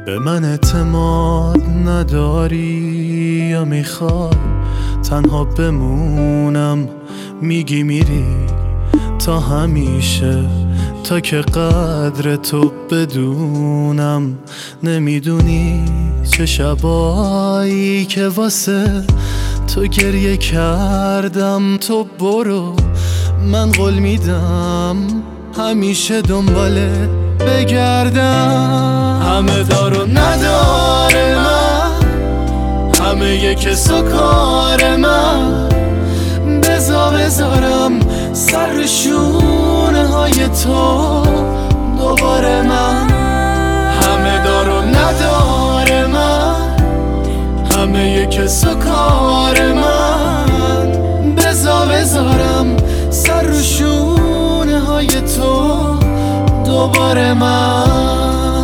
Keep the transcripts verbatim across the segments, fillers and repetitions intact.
به من اعتماد نداری یا میخوای تنها بمونم؟ میگی میری تا همیشه، تا که قدر تو بدونم. نمیدونی چه شبایی که واسه تو گریه کردم. تو برو، من قول میدم همیشه دنبالت بگردم. همه دار و نداره من، همه یک کس و کار من. بزا بذارم سر شونه های تو دوباره من. همه دار و نداره من، همه یک کس و کار من. بزا بذارم سر شونه های تو دوباره من.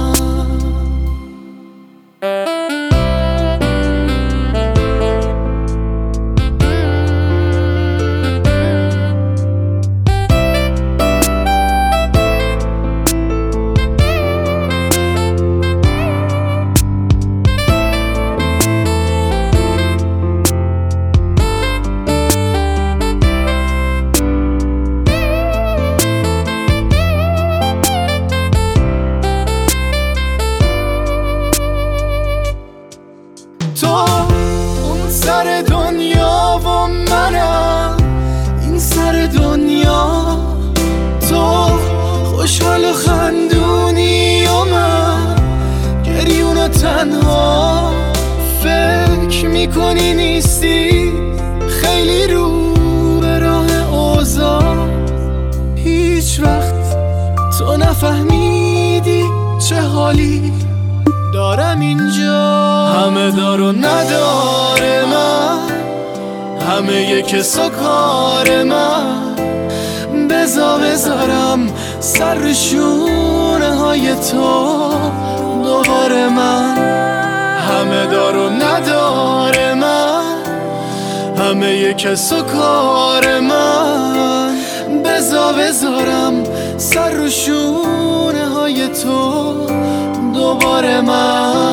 تو اون سر دنیا و منم این سر دنیا. تو خوشحال و خندونی و من گریون و تنها. فکر میکنی نیستی خیلی رو به راه اوضاع. هیچ وقت تو نفهمیدی چه حالی دارم اینجا. همه دار و نداره من، همه یک کس و کار من. بزا بذارم سر شونه های تو دوباره من. همه دار و نداره من، همه یک کس و کار من. بزا بذارم سر شونه های تو دوباره من.